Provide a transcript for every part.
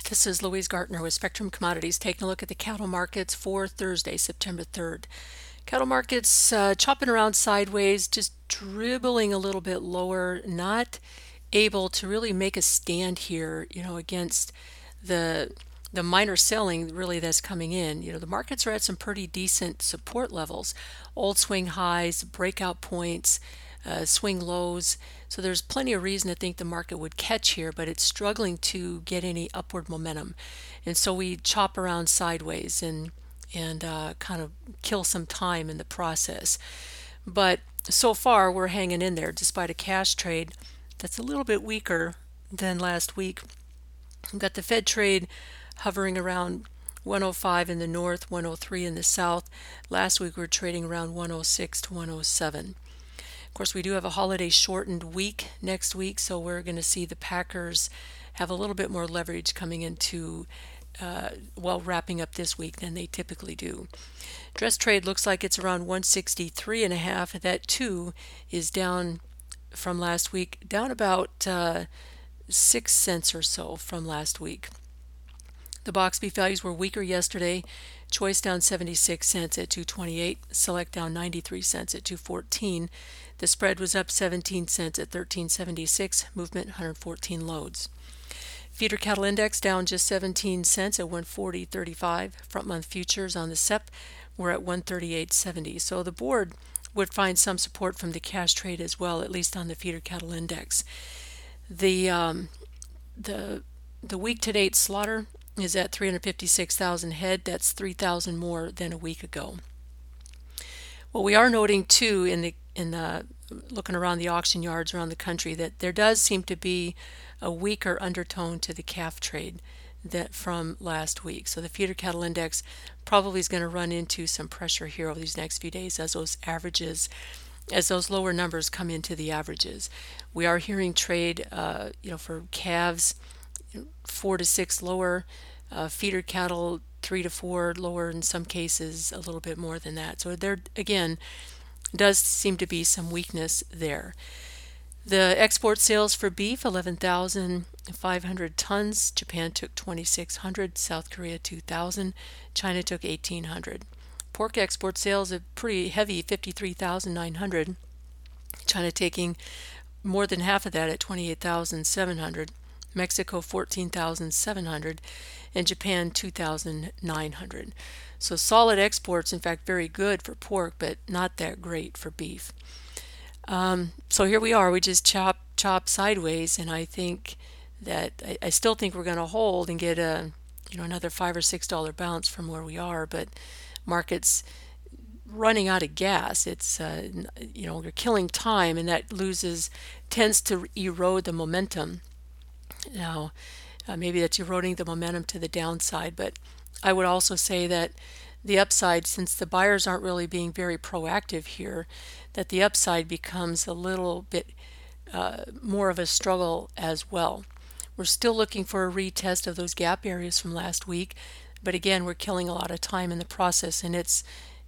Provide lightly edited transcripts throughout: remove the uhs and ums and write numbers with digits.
This is Louise Gartner with Spectrum Commodities taking a look at the cattle markets for Thursday, September 3rd. Cattle markets chopping around sideways, just dribbling a little bit lower, not able to really make a stand here, against the minor selling really that's coming in. The markets are at some pretty decent support levels, old swing highs, breakout points, swing lows. So there's plenty of reason to think the market would catch here, but it's struggling to get any upward momentum. And so we chop around sideways and kind of kill some time in the process. But so far, we're hanging in there despite a cash trade that's a little bit weaker than last week. We've got the Fed trade hovering around 105 in the north, 103 in the south. Last week we were trading around 106 to 107. Of course, we do have a holiday shortened week next week, so we're going to see the Packers have a little bit more leverage coming into wrapping up this week than they typically do. Dress trade looks like it's around 163 and a half. That too is down from last week, down about 6 cents or so from last week. The box beef values were weaker yesterday. Choice down 76 cents at 228. Select down 93 cents at 214. The spread was up 17 cents at 1376. Movement 114 loads. Feeder cattle index down just 17 cents at 140.35. Front month futures on the SEP were at 138.70. So the board would find some support from the cash trade as well, at least on the feeder cattle index. The week to date slaughter is at 356,000 head. That's 3,000 more than a week ago. Well, we are noting too in the looking around the auction yards around the country that there does seem to be a weaker undertone to the calf trade that from last week. So the feeder cattle index probably is going to run into some pressure here over these next few days as those lower numbers come into the averages. We are hearing trade, for calves 4 to 6 lower, feeder cattle 3 to 4 lower, in some cases a little bit more than that. So there again does seem to be some weakness there. The export sales for beef 11,500 tons. Japan took 2,600, South Korea 2,000, China took 1,800. Pork export sales are pretty heavy, 53,900. China taking more than half of that at 28,700. Mexico 14,700, and Japan 2,900. So solid exports, in fact, very good for pork, but not that great for beef. So here we are. We just chop sideways, and I think that I still think we're going to hold and get another $5 or $6 bounce from where we are, but markets running out of gas. It's you're killing time, and that tends to erode the momentum. Now, maybe that's eroding the momentum to the downside, but I would also say that the upside, since the buyers aren't really being very proactive here, that the upside becomes a little bit more of a struggle as well. We're still looking for a retest of those gap areas from last week, but again, we're killing a lot of time in the process, and it's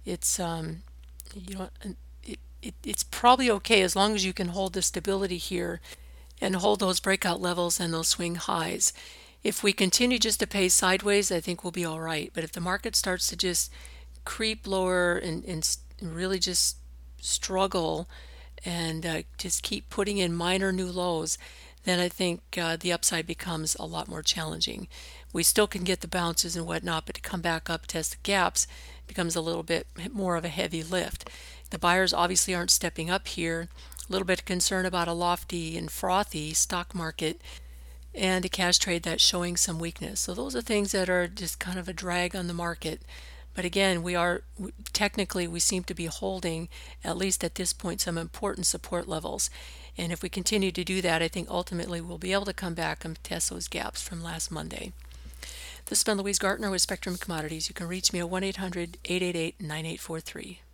probably okay as long as you can hold the stability here and hold those breakout levels and those swing highs. If we continue just to pay sideways, I think we'll be all right. But if the market starts to just creep lower and really just struggle and just keep putting in minor new lows, then I think the upside becomes a lot more challenging. We still can get the bounces and whatnot, but to come back up, test the gaps, becomes a little bit more of a heavy lift. The buyers obviously aren't stepping up here. A little bit of concern about a lofty and frothy stock market and a cash trade that's showing some weakness. So those are things that are just kind of a drag on the market. But again, we seem to be holding, at least at this point, some important support levels. And if we continue to do that, I think ultimately we'll be able to come back and test those gaps from last Monday. This has been Louise Gartner with Spectrum Commodities. You can reach me at 1-800-888-9843.